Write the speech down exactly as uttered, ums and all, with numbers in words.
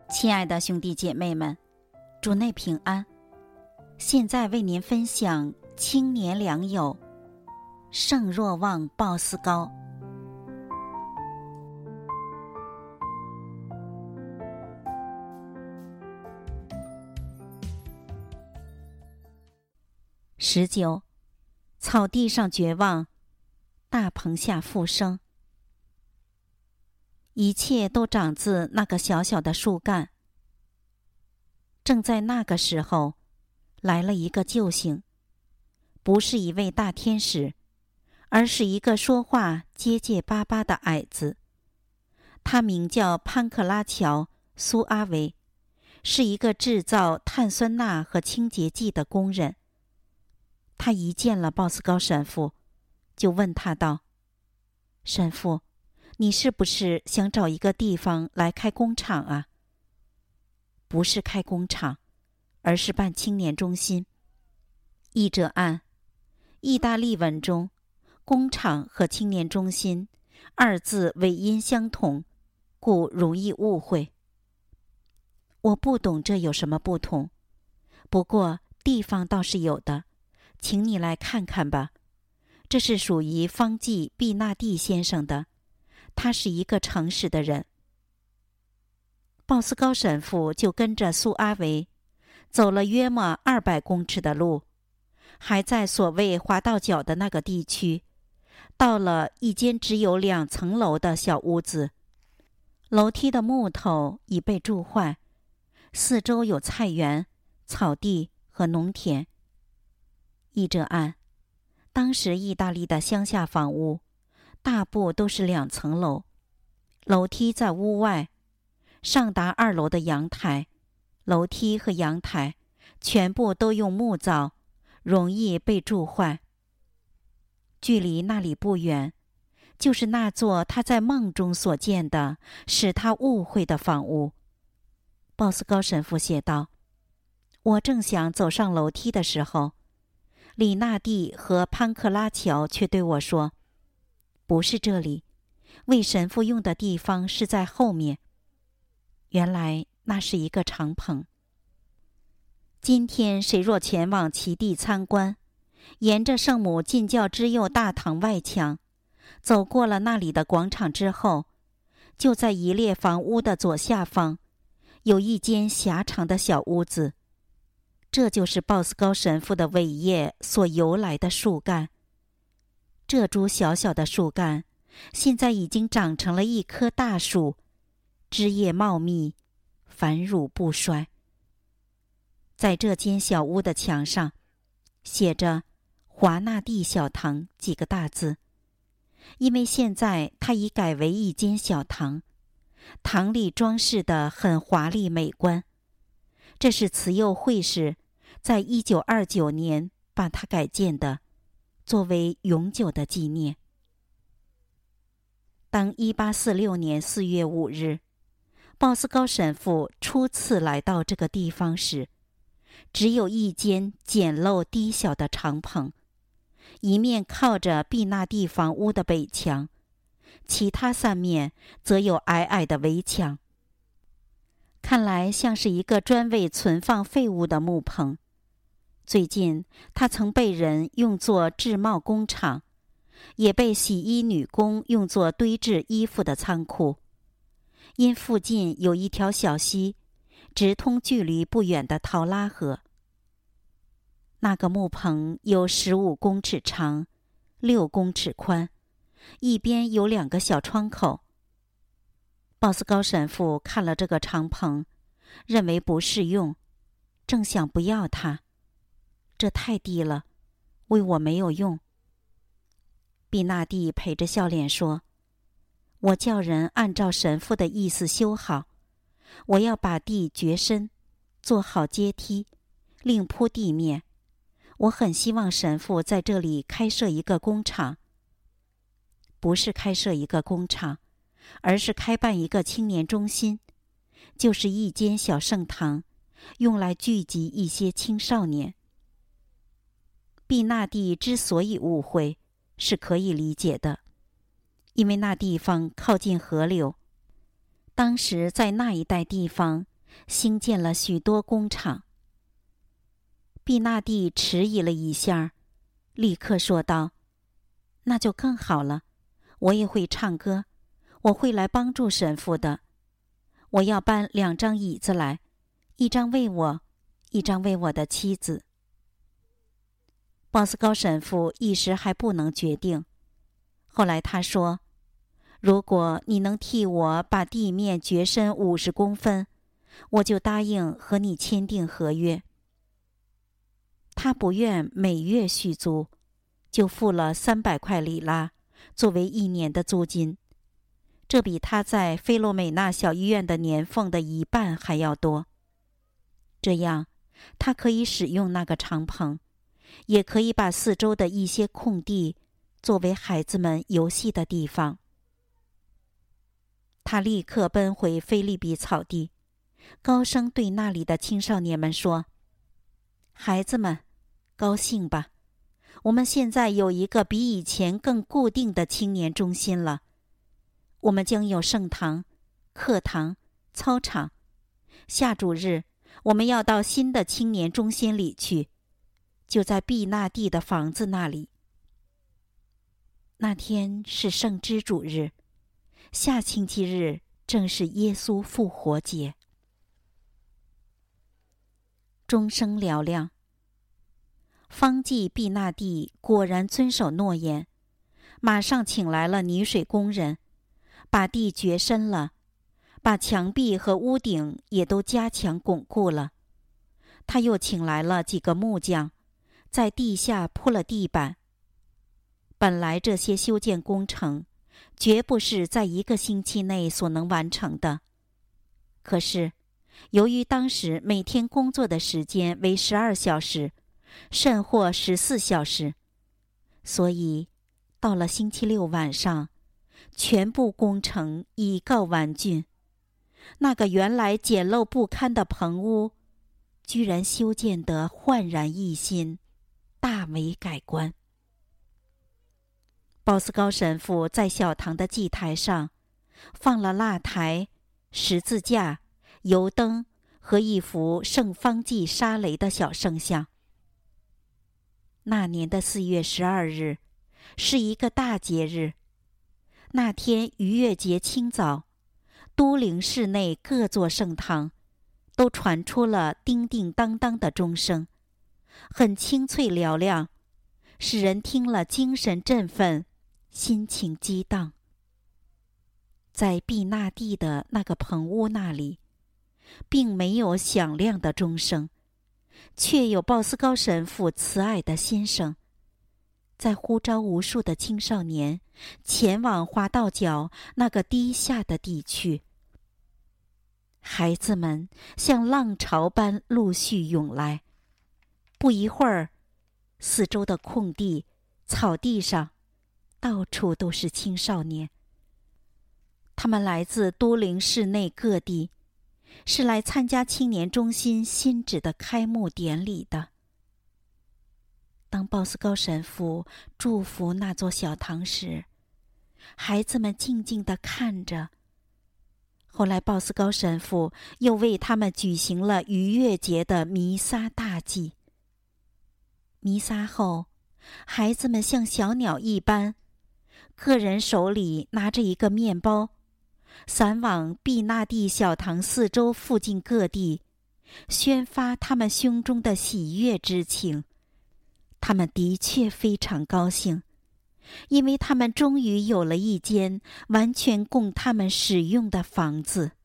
亲爱的兄弟姐妹们，主内平安。现在为您分享青年良友圣若望鲍斯高。十九，草地上绝望，大棚下复生。一切都长自那个小小的树干。正在那个时候，来了一个救星，不是一位大天使，而是一个说话结结巴巴的矮子。他名叫潘克拉乔·苏阿维，是一个制造碳酸钠和清洁剂的工人。他一见了鲍斯高神父，就问他道：“神父，你是不是想找一个地方来开工厂啊？”“不是开工厂，而是办青年中心。”译者按：意大利文中，工厂和青年中心二字尾音相同，故容易误会。我不懂这有什么不同，不过地方倒是有的，请你来看看吧。这是属于方济毕纳蒂先生的，他是一个诚实的人。鲍斯高神父就跟着苏阿维走了约莫二百公尺的路，还在所谓滑道角的那个地区，到了一间只有两层楼的小屋子。楼梯的木头已被蛀坏，四周有菜园、草地和农田。译者按：当时意大利的乡下房屋大部都是两层楼，楼梯在屋外，上达二楼的阳台，楼梯和阳台全部都用木造，容易被蛀坏。距离那里不远，就是那座他在梦中所见的使他误会的房屋。鲍斯高神父写道：“我正想走上楼梯的时候，里纳蒂和潘克拉乔却对我说，不是这里，为神父用的地方是在后面。”原来那是一个敞篷。今天谁若前往其地参观，沿着圣母进教之佑大堂外墙，走过了那里的广场之后，就在一列房屋的左下方，有一间狭长的小屋子。这就是鲍斯高神父的伟业所由来的树干。这株小小的树干现在已经长成了一棵大树，枝叶茂密，繁儒不衰。在这间小屋的墙上写着华纳蒂小堂几个大字，因为现在它已改为一间小堂，堂里装饰得很华丽美观。这是慈幼会士在一九二九年把它改建的，作为永久的纪念。当一八四六年四月五日，鲍斯高神父初次来到这个地方时，只有一间简陋低小的敞篷，一面靠着毕纳蒂房屋的北墙，其他三面则有矮矮的围墙。看来像是一个专为存放废物的木棚。最近它曾被人用作制帽工厂，也被洗衣女工用作堆置衣服的仓库。因附近有一条小溪，直通距离不远的陶拉河。那个木棚有十五公尺长，六公尺宽，一边有两个小窗口。鲍斯高神父看了这个敞篷，认为不适用，正想不要它，这太低了，为我没有用。毕纳蒂陪着笑脸说：“我叫人按照神父的意思修好，我要把地掘深，做好阶梯，另铺地面。我很希望神父在这里开设一个工厂。不是开设一个工厂，而是开办一个青年中心，就是一间小圣堂，用来聚集一些青少年。”毕纳蒂之所以误会，是可以理解的，因为那地方靠近河流，当时在那一带地方兴建了许多工厂。毕纳第迟疑了一下，立刻说道：“那就更好了，我也会唱歌，我会来帮助神父的。我要搬两张椅子来，一张为我，一张为我的妻子。”鲍斯高神父一时还不能决定，后来他说：“如果你能替我把地面掘深五十公分，我就答应和你签订合约。”他不愿每月续租，就付了三百块里拉作为一年的租金，这比他在菲洛美纳小医院的年俸的一半还要多。这样，他可以使用那个敞篷，也可以把四周的一些空地作为孩子们游戏的地方。他立刻奔回菲利比草地，高声对那里的青少年们说：“孩子们，高兴吧！我们现在有一个比以前更固定的青年中心了。我们将有圣堂、课堂、操场。下主日，我们要到新的青年中心里去，就在毕纳第的房子那里。那天是圣枝主日，下星期日正是耶稣复活节。”钟声嘹亮。方济毕纳第果然遵守诺言，马上请来了泥水工人，把地掘深了，把墙壁和屋顶也都加强巩固了。他又请来了几个木匠，在地下铺了地板。本来这些修建工程绝不是在一个星期内所能完成的，可是由于当时每天工作的时间为十二小时，甚或十四小时，所以到了星期六晚上，全部工程已告完竣。那个原来简陋不堪的棚屋，居然修建得焕然一新，大为改观。鲍斯高神父在小堂的祭台上放了蜡台、十字架、油灯和一幅圣方济沙雷的小圣像。那年的四月十二日是一个大节日。那天逾越节清早，都灵市内各座圣堂都传出了叮叮当当的钟声，很清脆嘹亮，使人听了精神振奋，心情激荡。在毕纳第的那个棚屋那里，并没有响亮的钟声，却有鲍斯高神父慈爱的心声，在呼召无数的青少年前往华道角那个低下的地区。孩子们像浪潮般陆续涌来，不一会儿，四周的空地、草地上，到处都是青少年。他们来自都灵市内各地，是来参加青年中心新址的开幕典礼的。当鲍斯高神父祝福那座小堂时，孩子们静静地看着。后来鲍斯高神父又为他们举行了逾越节的弥撒大祭。弥撒后，孩子们像小鸟一般，个人手里拿着一个面包，散往毕纳第小堂四周附近各地，宣发他们胸中的喜悦之情。他们的确非常高兴，因为他们终于有了一间完全供他们使用的房子。